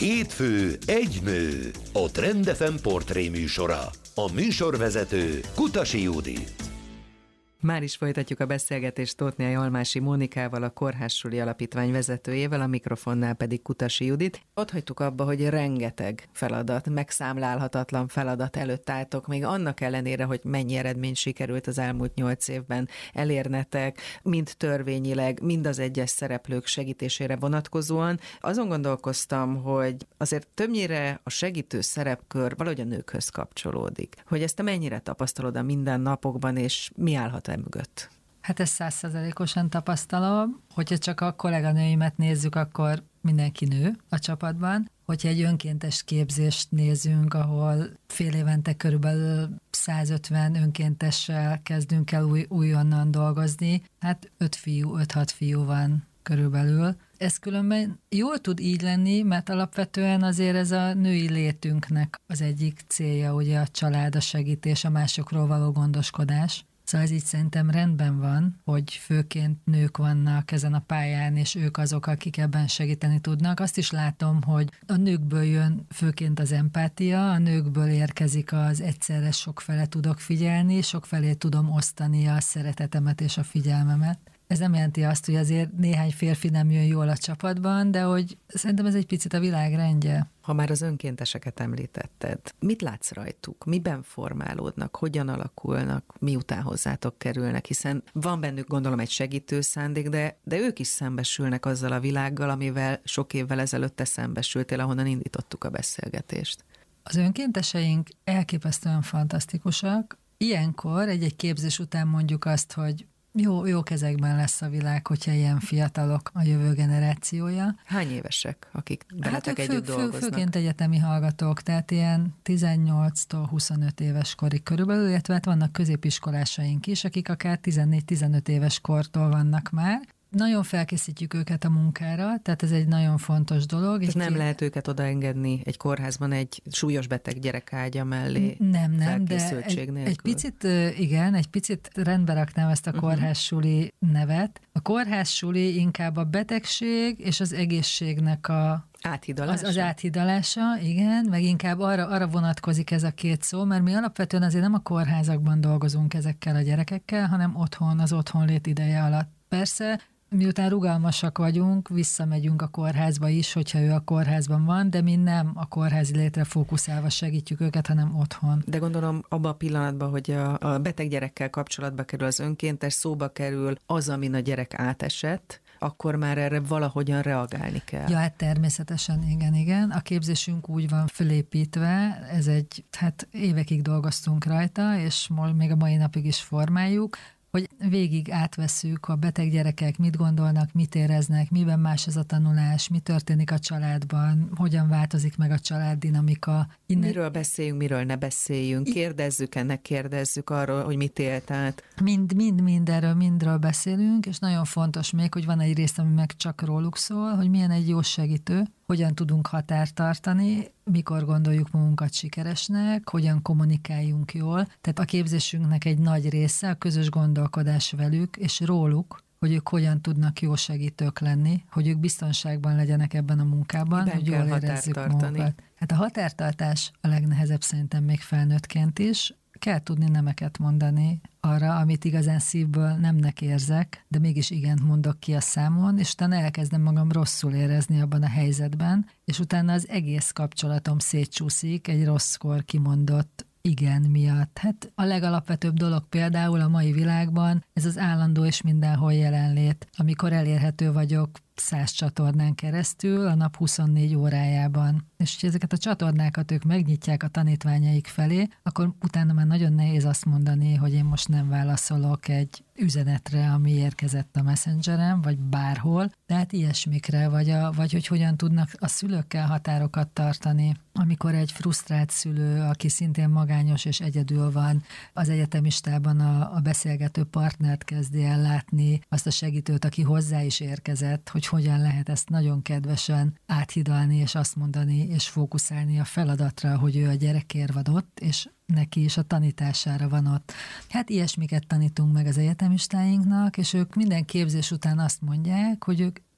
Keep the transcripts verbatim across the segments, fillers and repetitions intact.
Hétfő egy nő, a Trend ef em portré műsora. A műsorvezető Kutasi Judit. Már is folytatjuk a beszélgetést Tóth Almási Mónikával, a Kórház-suli Alapítvány vezetőjével, a mikrofonnál pedig Kutasi Judit. Ott hagytuk abba, hogy rengeteg feladat, megszámlálhatatlan feladat előtt álltok, még annak ellenére, hogy mennyi eredmény sikerült az elmúlt nyolc évben elérnetek, mind törvényileg, mind az egyes szereplők segítésére vonatkozóan. Azon gondolkoztam, hogy azért többnyire a segítő szerepkör valahogy a nőkhöz kapcsolódik. Hogy ezt te mennyire tapasztalod a mindennapokban, és mi állhat mögött? Hát ezt százszerzalékosan tapasztalom. Hogyha csak a kolléganőimet nézzük, akkor mindenki nő a csapatban. Hogyha egy önkéntes képzést nézünk, ahol fél évente körülbelül százötven önkéntessel kezdünk el új, újonnan dolgozni, hát öt fiú, öt-hat fiú van körülbelül. Ez különben jól tud így lenni, mert alapvetően azért ez a női létünknek az egyik célja, ugye a család, a segítés, a másokról való gondoskodás. Szóval ez így szerintem rendben van, hogy főként nők vannak ezen a pályán, és ők azok, akik ebben segíteni tudnak. Azt is látom, hogy a nőkből jön főként az empátia, a nőkből érkezik az egyszerre sokfele tudok figyelni, sokfelé tudom osztani a szeretetemet és a figyelmemet. Ez nem jelenti azt, hogy azért néhány férfi nem jön jól a csapatban, de hogy szerintem ez egy picit a világ rendje. Ha már az önkénteseket említetted, mit látsz rajtuk? Miben formálódnak? Hogyan alakulnak? Miután hozzátok kerülnek? Hiszen van bennük, gondolom, egy segítő szándék, de, de ők is szembesülnek azzal a világgal, amivel sok évvel ezelőtt te szembesültél, ahonnan indítottuk a beszélgetést. Az önkénteseink elképesztően fantasztikusak. Ilyenkor egy-egy képzés után mondjuk azt, hogy Jó, jó kezekben lesz a világ, hogyha ilyen fiatalok a jövő generációja. Hány évesek, akik veletek hát együtt fő, dolgoznak? Fő, főként egyetemi hallgatók, tehát ilyen tizennyolctól huszonöt éves korig körülbelül, illetve hát vannak középiskolásaink is, akik akár tizennégy-tizenöt éves kortól vannak már. Nagyon felkészítjük őket a munkára, tehát ez egy nagyon fontos dolog. Ez nem lehet őket odaengedni egy kórházban egy súlyos beteg gyerek ágya mellé. Nem, nem, de egy, egy picit, igen, egy picit rendbe raknám ezt a kórház-suli nevet. A kórház-suli inkább a betegség és az egészségnek a Áthidalása? Az, az áthidalása, igen, meg inkább arra, arra vonatkozik ez a két szó, mert mi alapvetően azért nem a kórházakban dolgozunk ezekkel a gyerekekkel, hanem otthon, az otthonlét ideje alatt. Persze, miután rugalmasak vagyunk, visszamegyünk a kórházba is, hogyha ő a kórházban van, de mi nem a kórházi létre fókuszálva segítjük őket, hanem otthon. De gondolom abban a pillanatban, hogy a, a beteg gyerekkel kapcsolatba kerül az önkéntes, szóba kerül az, amin a gyerek átesett, akkor már erre valahogyan reagálni kell. Ja, hát természetesen, igen, igen. A képzésünk úgy van fölépítve, ez egy, hát évekig dolgoztunk rajta, és most még a mai napig is formáljuk, hogy végig átvesszük, a beteg gyerekek mit gondolnak, mit éreznek, miben más ez a tanulás, mi történik a családban, hogyan változik meg a családdinamika. Innen... Miről beszéljünk, miről ne beszéljünk, kérdezzük ennek, kérdezzük arról, hogy mit élt át. Mind, mind, mind erről, mindről beszélünk, és nagyon fontos még, hogy van egy rész, ami meg csak róluk szól, hogy milyen egy jó segítő, hogyan tudunk határt tartani, mikor gondoljuk magunkat sikeresnek, hogyan kommunikáljunk jól. Tehát a képzésünknek egy nagy része a közös gondolkodás velük és róluk, hogy ők hogyan tudnak jó segítők lenni, hogy ők biztonságban legyenek ebben a munkában, Miben hogy jól érezzük magunkat. Hát a határtartás a legnehezebb szerintem még felnőttként is. Kell tudni nemeket mondani arra, amit igazán szívből nemnek érzek, de mégis igent mondok ki a számon, és utána elkezdem magam rosszul érezni abban a helyzetben, és utána az egész kapcsolatom szétcsúszik egy rosszkor kimondott igen miatt. Hát a legalapvetőbb dolog például a mai világban ez az állandó és mindenhol jelenlét, amikor elérhető vagyok száz csatornán keresztül a nap huszonnégy órájában. És hogyha ezeket a csatornákat ők megnyitják a tanítványaik felé, akkor utána már nagyon nehéz azt mondani, hogy én most nem válaszolok egy üzenetre, ami érkezett a Messengeren, vagy bárhol, tehát ilyesmikre, vagy, a, vagy hogy hogyan tudnak a szülőkkel határokat tartani, amikor egy frusztrált szülő, aki szintén magányos és egyedül van, az egyetemistában a, a beszélgető partnert kezdi el látni, azt a segítőt, aki hozzá is érkezett, hogy hogyan lehet ezt nagyon kedvesen áthidalni, és azt mondani, és fókuszálni a feladatra, hogy ő a gyerekért van ott, és neki is a tanítására van ott. Hát ilyesmiket tanítunk meg az egyetemistáinknak, és ők minden képzés után azt mondják, hogy ők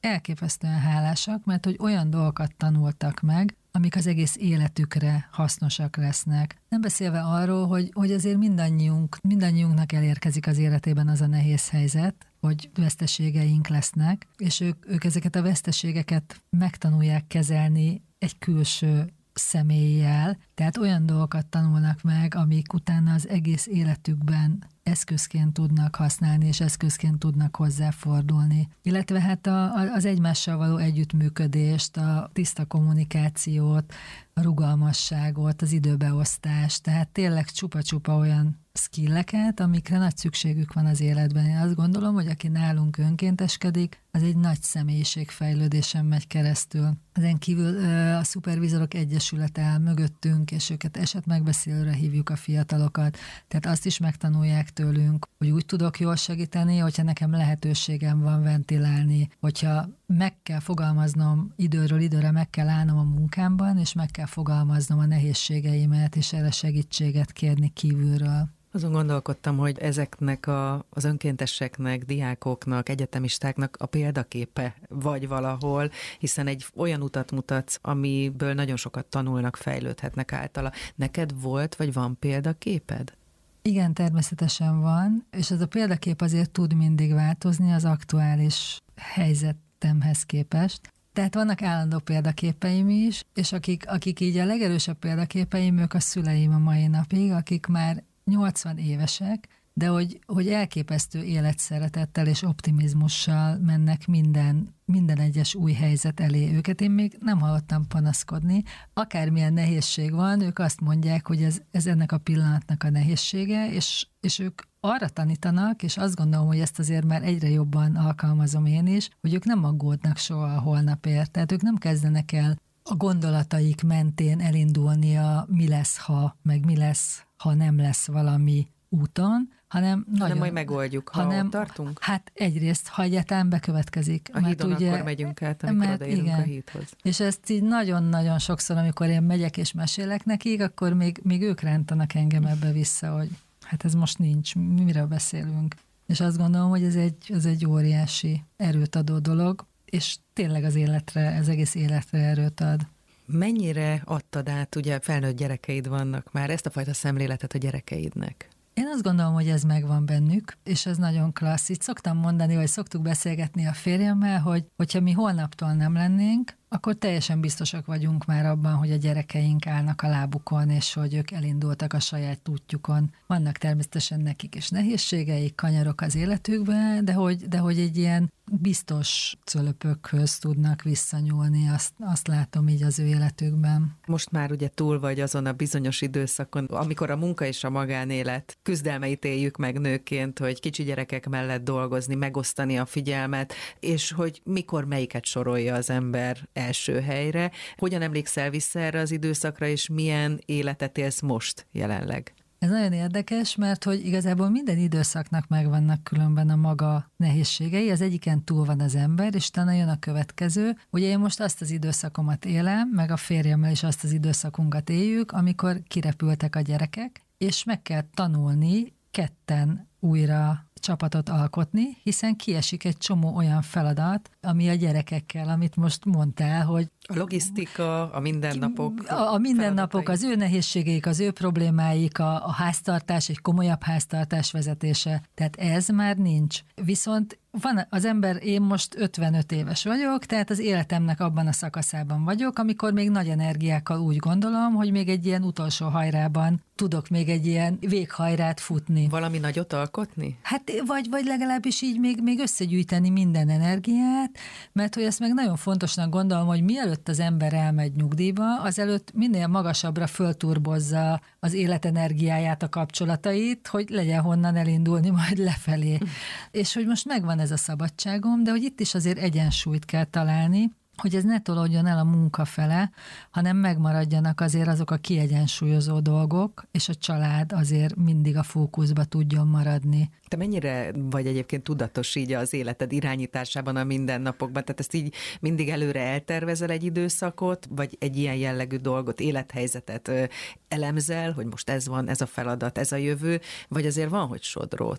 elképesztően hálásak, mert hogy olyan dolgokat tanultak meg, amik az egész életükre hasznosak lesznek. Nem beszélve arról, hogy, hogy azért mindannyiunk, mindannyiunknak elérkezik az életében az a nehéz helyzet, hogy veszteségeink lesznek, és ők, ők ezeket a veszteségeket megtanulják kezelni egy külső személlyel, tehát olyan dolgokat tanulnak meg, amik utána az egész életükben eszközként tudnak használni, és eszközként tudnak hozzáfordulni. Illetve hát a, az egymással való együttműködést, a tiszta kommunikációt, a rugalmasságot, az időbeosztást, tehát tényleg csupa-csupa olyan skilleket, amikre nagy szükségük van az életben. Én azt gondolom, hogy aki nálunk önkénteskedik, az egy nagy személyiségfejlődésen megy keresztül. Ezen kívül a Szupervizorok Egyesülete áll mögöttünk, és őket esetmegbeszélőre hívjuk a fiatalokat, tehát azt is megtanulják tőlünk, hogy úgy tudok jól segíteni, hogyha nekem lehetőségem van ventilálni, hogyha meg kell fogalmaznom időről időre, meg kell állnom a munkámban, és meg kell fogalmaznom a nehézségeimet, és erre segítséget kérni kívülről. Azon gondolkodtam, hogy ezeknek a, az önkénteseknek, diákoknak, egyetemistáknak a példaképe vagy valahol, hiszen egy olyan utat mutatsz, amiből nagyon sokat tanulnak, fejlődhetnek általa. Neked volt, vagy van példaképed? Igen, természetesen van, és ez a példakép azért tud mindig változni az aktuális helyzetemhez képest. Tehát vannak állandó példaképeim is, és akik, akik így a legerősebb példaképeim, ők a szüleim a mai napig, akik már nyolcvan évesek, de hogy, hogy elképesztő életszeretettel és optimizmussal mennek minden, minden egyes új helyzet elé. Őket én még nem hallottam panaszkodni. Akármilyen nehézség van, ők azt mondják, hogy ez, ez ennek a pillanatnak a nehézsége, és, és ők arra tanítanak, és azt gondolom, hogy ezt azért már egyre jobban alkalmazom én is, hogy ők nem aggódnak soha a holnapért. Tehát ők nem kezdenek el a gondolataik mentén elindulni a mi lesz, ha, meg mi lesz, ha nem lesz valami úton, hanem nagyon... Nem majd megoldjuk, ha hanem, ott tartunk? Hát egyrészt, ha egyáltalán bekövetkezik. A hídon ugye, akkor megyünk át, amikor odaérünk a hídhoz. És ezt így nagyon-nagyon sokszor, amikor én megyek és mesélek nekik, akkor még, még ők rántanak engem ebbe vissza, hogy hát ez most nincs, miről beszélünk. És azt gondolom, hogy ez egy, ez egy óriási erőt adó dolog, és tényleg az életre, az egész életre erőt ad. Mennyire adtad át, ugye felnőtt gyerekeid vannak már, ezt a fajta szemléletet a gyerekeidnek? Én azt gondolom, hogy ez megvan bennük, és ez nagyon klassz. Itt szoktam mondani, vagy szoktuk beszélgetni a férjemmel, hogy hogyha mi holnaptól nem lennénk, akkor teljesen biztosak vagyunk már abban, hogy a gyerekeink állnak a lábukon, és hogy ők elindultak a saját útjukon. Vannak természetesen nekik is nehézségeik, kanyarok az életükben, de hogy, de hogy egy ilyen biztos cölöpökhöz tudnak visszanyúlni, azt, azt látom így az ő életükben. Most már ugye túl vagy azon a bizonyos időszakon, amikor a munka és a magánélet küzdelmeit éljük meg nőként, hogy kicsi gyerekek mellett dolgozni, megosztani a figyelmet, és hogy mikor melyiket sorolja az ember első helyre. Hogyan emlékszel vissza erre az időszakra, és milyen életet élsz most jelenleg? Ez nagyon érdekes, mert hogy igazából minden időszaknak megvannak különben a maga nehézségei, az egyiken túl van az ember, és utána jön a következő. Ugye én most azt az időszakomat élem, meg a férjemmel is azt az időszakunkat éljük, amikor kirepültek a gyerekek, és meg kell tanulni ketten újra csapatot alkotni, hiszen kiesik egy csomó olyan feladat, ami a gyerekekkel, amit most mondtál, hogy a logisztika, a mindennapok. A, a mindennapok, az ő nehézségeik, az ő problémáik, a, a háztartás, egy komolyabb háztartás vezetése. Tehát ez már nincs. Viszont van az ember, én most ötvenöt éves vagyok, tehát az életemnek abban a szakaszában vagyok, amikor még nagy energiákkal úgy gondolom, hogy még egy ilyen utolsó hajrában tudok még egy ilyen véghajrát futni. Valami nagyot alkotni? Hát vagy, vagy legalábbis így még, még összegyűjteni minden energiát, mert hogy ezt meg nagyon fontosnak gondolom, hogy mielőtt az ember elmegy nyugdíjba, azelőtt minél magasabbra fölturbozza az életenergiáját, a kapcsolatait, hogy legyen honnan elindulni majd lefelé. És hogy most megvan ez a szabadságom, de hogy itt is azért egyensúlyt kell találni, hogy ez ne tolódjon el a munka fele, hanem megmaradjanak azért azok a kiegyensúlyozó dolgok, és a család azért mindig a fókuszba tudjon maradni. Te mennyire vagy egyébként tudatos így az életed irányításában, a mindennapokban? Tehát ezt így mindig előre eltervezel egy időszakot, vagy egy ilyen jellegű dolgot, élethelyzetet elemzel, hogy most ez van, ez a feladat, ez a jövő, vagy azért van, hogy sodródsz?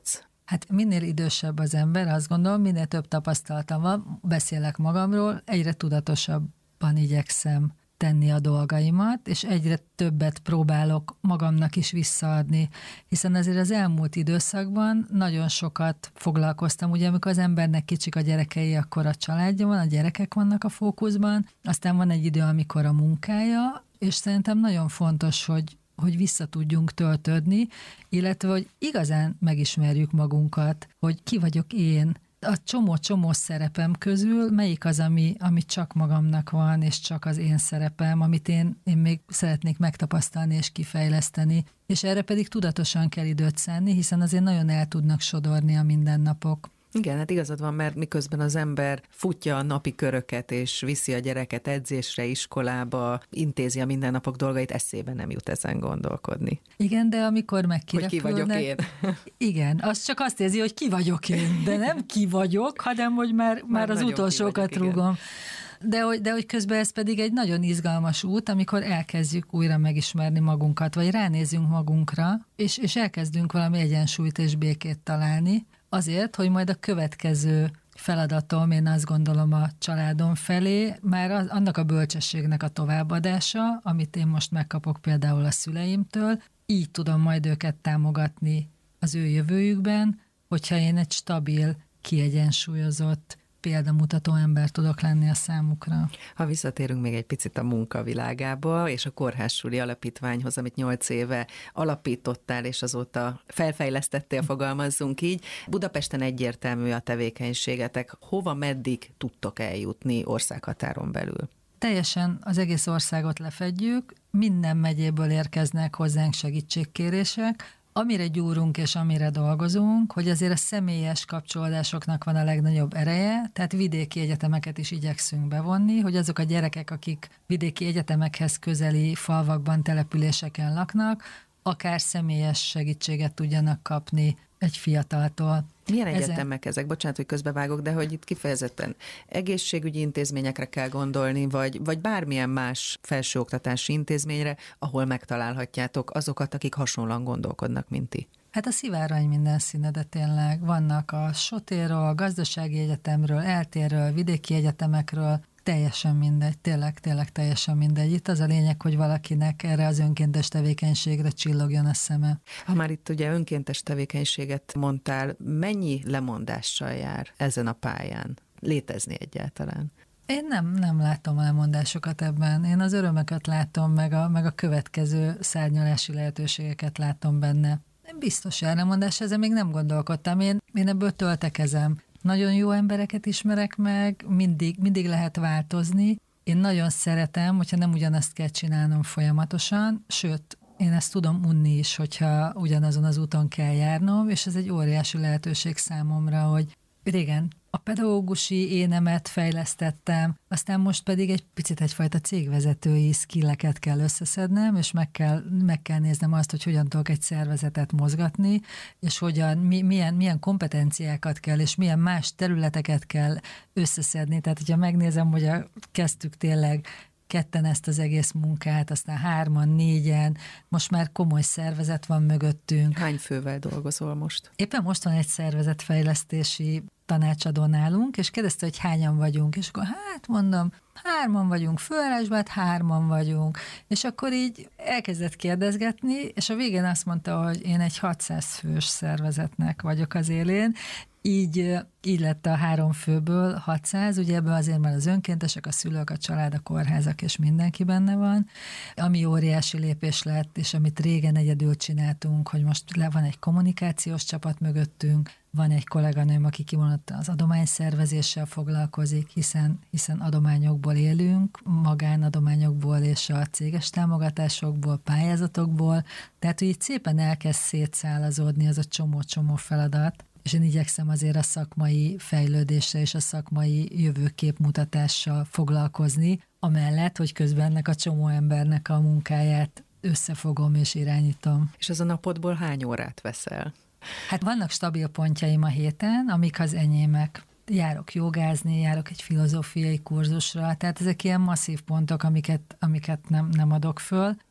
Hát minél idősebb az ember, azt gondolom, minél több tapasztalatom van, beszélek magamról, egyre tudatosabban igyekszem tenni a dolgaimat, és egyre többet próbálok magamnak is visszaadni, hiszen azért az elmúlt időszakban nagyon sokat foglalkoztam, ugye amikor az embernek kicsik a gyerekei, akkor a családja van, a gyerekek vannak a fókuszban, aztán van egy idő, amikor a munkája, és szerintem nagyon fontos, hogy hogy vissza tudjunk töltődni, illetve, hogy igazán megismerjük magunkat, hogy ki vagyok én, a csomó-csomó szerepem közül melyik az, ami, ami csak magamnak van, és csak az én szerepem, amit én, én még szeretnék megtapasztalni és kifejleszteni, és erre pedig tudatosan kell időt szánni, hiszen azért nagyon el tudnak sodorni a mindennapok. Igen, hát igazad van, mert miközben az ember futja a napi köröket, és viszi a gyereket edzésre, iskolába, intézi a mindennapok dolgait, eszébe nem jut ezen gondolkodni. Igen, de amikor megkirepülnek... Hogy ki vagyok én. Igen, az csak azt érzi, hogy ki vagyok én, de nem ki vagyok, hanem hogy már, már, már az utolsókat vagyok, rúgom. De hogy, de hogy közben ez pedig egy nagyon izgalmas út, amikor elkezdjük újra megismerni magunkat, vagy ránézünk magunkra, és, és elkezdünk valami egyensúlyt és békét találni, azért, hogy majd a következő feladatom, én azt gondolom a családom felé, már az, annak a bölcsességnek a továbbadása, amit én most megkapok például a szüleimtől, így tudom majd őket támogatni az ő jövőjükben, hogyha én egy stabil, kiegyensúlyozott, példamutató ember tudok lenni a számukra. Ha visszatérünk még egy picit a munkavilágába, és a Kórház-Suli Alapítványhoz, amit nyolc éve alapítottál, és azóta felfejlesztettél, fogalmazzunk így. Budapesten egyértelmű a tevékenységetek. Hova, meddig tudtok eljutni országhatáron belül? Teljesen az egész országot lefedjük, minden megyéből érkeznek hozzánk segítségkérések, amire gyúrunk és amire dolgozunk, hogy azért a személyes kapcsolódásoknak van a legnagyobb ereje, tehát vidéki egyetemeket is igyekszünk bevonni, hogy azok a gyerekek, akik vidéki egyetemekhez közeli falvakban, településeken laknak, akár személyes segítséget tudjanak kapni egy fiataltól. Milyen egyetemek Ezen... ezek? Bocsánat, hogy közbevágok, de hogy itt kifejezetten egészségügyi intézményekre kell gondolni, vagy, vagy bármilyen más felsőoktatási intézményre, ahol megtalálhatjátok azokat, akik hasonlóan gondolkodnak, mint ti. Hát a szivárvány minden színe, de tényleg vannak a Sotéről, a Gazdasági Egyetemről, eltéről, vidéki egyetemekről, teljesen mindegy, tényleg, tényleg teljesen mindegy. Itt az a lényeg, hogy valakinek erre az önkéntes tevékenységre csillogjon a szeme. Ha már itt ugye önkéntes tevékenységet mondtál, mennyi lemondással jár ezen a pályán? Létezni egyáltalán? Én nem, nem látom a lemondásokat ebben. Én az örömöket látom, meg a, meg a következő szárnyalási lehetőségeket látom benne. Biztos ellemondás, ezzel még nem gondolkodtam. Én, én ebből töltekezem. Nagyon jó embereket ismerek meg, mindig, mindig lehet változni. Én nagyon szeretem, hogyha nem ugyanazt kell csinálnom folyamatosan, sőt, én ezt tudom unni is, hogyha ugyanazon az úton kell járnom, és ez egy óriási lehetőség számomra, hogy régen a pedagógusi énemet fejlesztettem, aztán most pedig egy picit egyfajta cégvezetői skilleket kell összeszednem, és meg kell, meg kell néznem azt, hogy hogyan tudok egy szervezetet mozgatni, és hogyan, mi, milyen, milyen kompetenciákat kell, és milyen más területeket kell összeszedni. Tehát, hogyha megnézem, hogy a, kezdtük tényleg ketten ezt az egész munkát, aztán hárman, négyen, most már komoly szervezet van mögöttünk. Hány fővel dolgozol most? Éppen most van egy szervezetfejlesztési tanácsadó nálunk, és kérdezte, hogy hányan vagyunk, és akkor hát mondom, hárman vagyunk, főállásban, hát hárman vagyunk, és akkor így elkezdett kérdezgetni, és a végén azt mondta, hogy én egy hatszáz fős szervezetnek vagyok az élén, így, így lett a három főből hatszáz, ugye ebből azért már az önkéntesek, a szülők, a család, a kórházak és mindenki benne van, ami óriási lépés lett, és amit régen egyedül csináltunk, hogy most le van egy kommunikációs csapat mögöttünk, van egy kolléganőm, aki kimondottan az adományszervezéssel foglalkozik, hiszen, hiszen adományokból élünk, magánadományokból és a céges támogatásokból, pályázatokból, tehát hogy így szépen elkezd szétszálazódni az a csomó-csomó feladat, és én igyekszem azért a szakmai fejlődéssel és a szakmai jövőképmutatással foglalkozni, amellett, hogy közben ennek a csomó embernek a munkáját összefogom és irányítom. És az a napodból hány órát veszel? Hát vannak stabil pontjaim a héten, amik az enyémek. Járok jogázni, járok egy filozófiai kurzusra, tehát ezek ilyen masszív pontok, amiket, amiket nem, nem adok föl.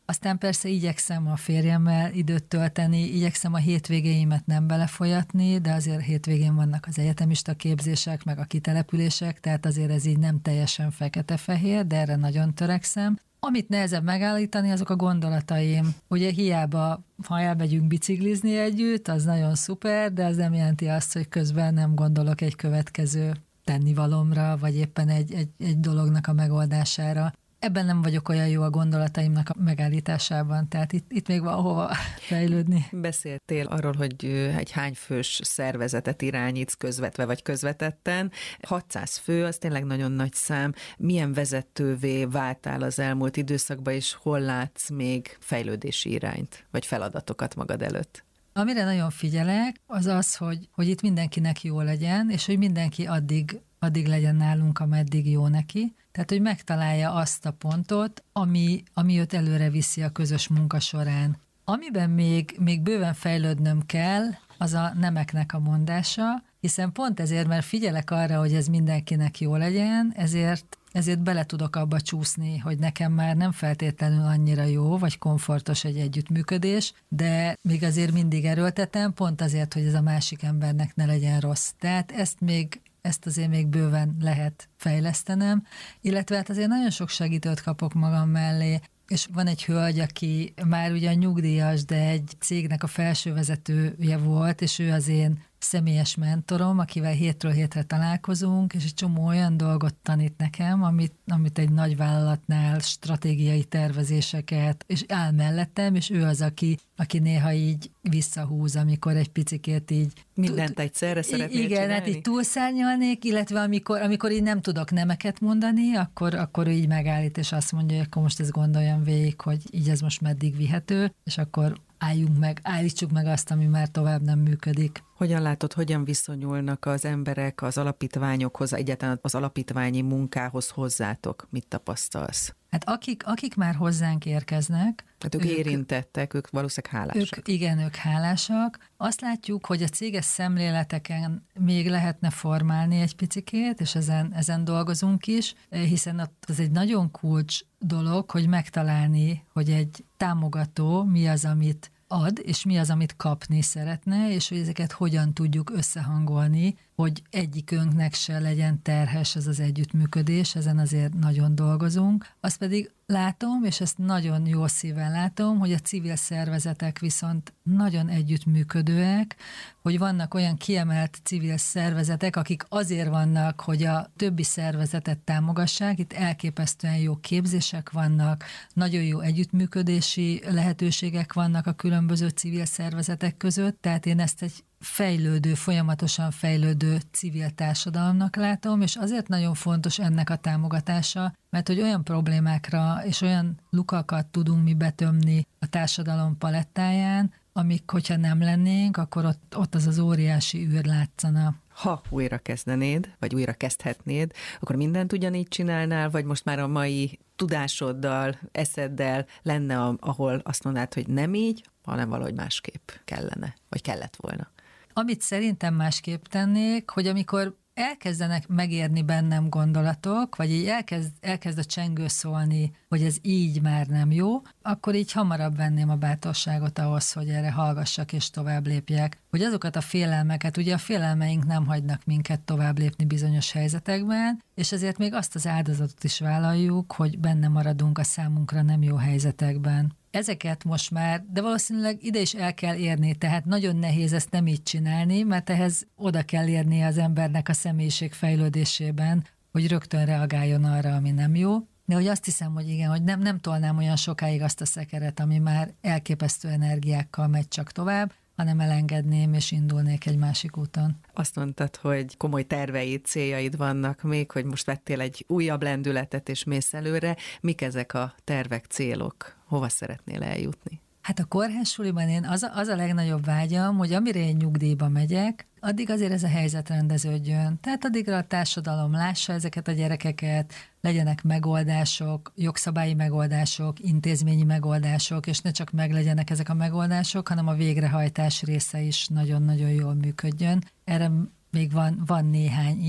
Aztán persze igyekszem a férjemmel időt tölteni, igyekszem a hétvégéimet nem belefolyatni, de azért hétvégén vannak az egyetemista képzések, meg a kitelepülések, tehát azért ez így nem teljesen fekete-fehér, de erre nagyon törekszem. Amit nehezebb megállítani, azok a gondolataim. Ugye hiába, ha elmegyünk biciklizni együtt, az nagyon szuper, de az nem jelenti azt, hogy közben nem gondolok egy következő tennivalomra, vagy éppen egy, egy, egy dolognak a megoldására. Ebben nem vagyok olyan jó a gondolataimnak a megállításában, tehát itt, itt még van hova fejlődni. Beszéltél arról, hogy egy hányfős szervezetet irányítsz közvetve vagy közvetetten. hatszáz fő, az tényleg nagyon nagy szám. Milyen vezetővé váltál az elmúlt időszakban, és hol látsz még fejlődési irányt, vagy feladatokat magad előtt? Amire nagyon figyelek, az az, hogy, hogy itt mindenkinek jó legyen, és hogy mindenki addig, addig legyen nálunk, ameddig jó neki. Tehát, hogy megtalálja azt a pontot, ami, ami őt előre viszi a közös munka során. Amiben még, még bőven fejlődnöm kell, az a nemeknek a mondása, hiszen pont ezért, mert figyelek arra, hogy ez mindenkinek jó legyen, ezért ezért bele tudok abba csúszni, hogy nekem már nem feltétlenül annyira jó, vagy komfortos egy együttműködés, de még azért mindig erőltetem, pont azért, hogy ez a másik embernek ne legyen rossz. Tehát ezt még ezt azért még bőven lehet fejlesztenem, illetve hát azért nagyon sok segítőt kapok magam mellé, és van egy hölgy, aki már ugyan nyugdíjas, de egy cégnek a felsővezetője volt, és ő az én személyes mentorom, akivel hétről hétre találkozunk, és egy csomó olyan dolgot tanít nekem, amit, amit egy nagy vállalatnál stratégiai tervezéseket, és áll mellettem, és ő az, aki, aki néha így visszahúz, amikor egy picikét így... Mindent egyszerre szeretnél igen, csinálni? hát így túlszárnyalnék, illetve amikor, amikor így nem tudok nemeket mondani, akkor, akkor így megállít, és azt mondja, hogy akkor most ezt gondoljam végig, hogy így ez most meddig vihető, és akkor álljunk meg, állítsuk meg azt, ami már tovább nem működik. Hogyan látod, hogyan viszonyulnak az emberek az alapítványokhoz, egyáltalán az alapítványi munkához hozzátok? Mit tapasztalsz? Hát akik, akik már hozzánk érkeznek... Hát ők, ők érintettek, ők valószínűleg hálásak. Ők, igen, ők hálásak. Azt látjuk, hogy a céges szemléleteken még lehetne formálni egy picikét, és ezen, ezen dolgozunk is, hiszen az egy nagyon kulcs dolog, hogy megtalálni, hogy egy támogató mi az, amit ad, és mi az, amit kapni szeretne, és hogy ezeket hogyan tudjuk összehangolni, hogy egyikünknek se legyen terhes ez az együttműködés, ezen azért nagyon dolgozunk. Azt pedig látom, és ezt nagyon jó szívvel látom, hogy a civil szervezetek viszont nagyon együttműködőek, hogy vannak olyan kiemelt civil szervezetek, akik azért vannak, hogy a többi szervezetet támogassák, itt elképesztően jó képzések vannak, nagyon jó együttműködési lehetőségek vannak a különböző civil szervezetek között, tehát én ezt egy fejlődő, folyamatosan fejlődő civil társadalomnak látom, és azért nagyon fontos ennek a támogatása, mert hogy olyan problémákra és olyan lukakat tudunk mi betömni a társadalom palettáján, amik, hogyha nem lennénk, akkor ott, ott az az óriási űr látszana. Ha újra kezdenéd, vagy újra kezdhetnéd, akkor mindent ugyanígy csinálnál, vagy most már a mai tudásoddal, eszeddel lenne, ahol azt mondanád, hogy nem így, hanem valahogy másképp kellene, vagy kellett volna? Amit szerintem másképp tennék, hogy amikor elkezdenek megérni bennem gondolatok, vagy így elkezd, elkezd a csengő szólni, hogy ez így már nem jó, akkor így hamarabb venném a bátorságot ahhoz, hogy erre hallgassak és tovább lépjek. Hogy azokat a félelmeket, ugye a félelmeink nem hagynak minket tovább lépni bizonyos helyzetekben, és ezért még azt az áldozatot is vállaljuk, hogy benne maradunk a számunkra nem jó helyzetekben. Ezeket most már, de valószínűleg ide is el kell érni, tehát nagyon nehéz ezt nem így csinálni, mert ehhez oda kell érni az embernek a személyiség fejlődésében, hogy rögtön reagáljon arra, ami nem jó. De hogy azt hiszem, hogy igen, hogy nem, nem tolnám olyan sokáig azt a szekeret, ami már elképesztő energiákkal megy csak tovább, hanem elengedném és indulnék egy másik úton. Azt mondtad, hogy komoly terveid, céljaid vannak még, hogy most vettél egy újabb lendületet és mész előre. Mik ezek a tervek, célok? Hova szeretnél eljutni? Hát a kórházsuliban én az a, az a legnagyobb vágyam, hogy amire én nyugdíjba megyek, addig azért ez a helyzet rendeződjön. Tehát addigra a társadalom lássa ezeket a gyerekeket, legyenek megoldások, jogszabályi megoldások, intézményi megoldások, és ne csak meglegyenek ezek a megoldások, hanem a végrehajtás része is nagyon-nagyon jól működjön. Erre még van, van néhány év,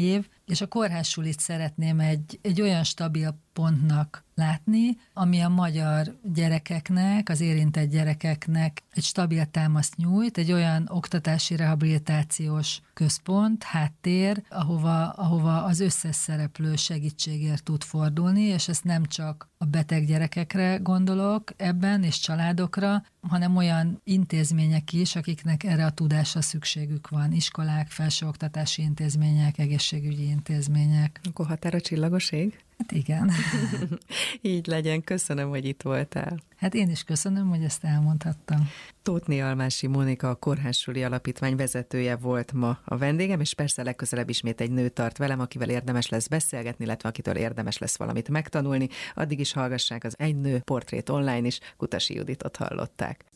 és a kórházsulit szeretném egy, egy olyan stabil pontnak látni, ami a magyar gyerekeknek, az érintett gyerekeknek egy stabil támaszt nyújt, egy olyan oktatási rehabilitációs központ, háttér, ahova, ahova az összes szereplő segítségért tud fordulni, és ezt nem csak a beteg gyerekekre gondolok ebben, és családokra, hanem olyan intézmények is, akiknek erre a tudásra szükségük van. Iskolák, felsőoktatási intézmények, egészségügyi intézmények. Akkor határa csillagos ég? Hát igen. Így legyen, köszönöm, hogy itt voltál. Hát én is köszönöm, hogy ezt elmondhattam. Tóth Almási Mónika, a Kórházsuli Alapítvány vezetője volt ma a vendégem, és persze legközelebb ismét egy nő tart velem, akivel érdemes lesz beszélgetni, illetve akitől érdemes lesz valamit megtanulni. Addig is hallgassák az Egy nő portrét online is, Kutasi Juditot hallották.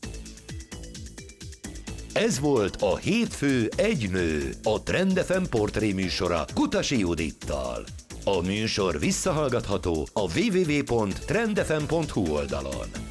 Ez volt a Hétfő Egy nő, a Trend ef em portré műsora Kutasi Judittal. A műsor visszahallgatható a double-u double-u double-u pont trend f m pont h u oldalon.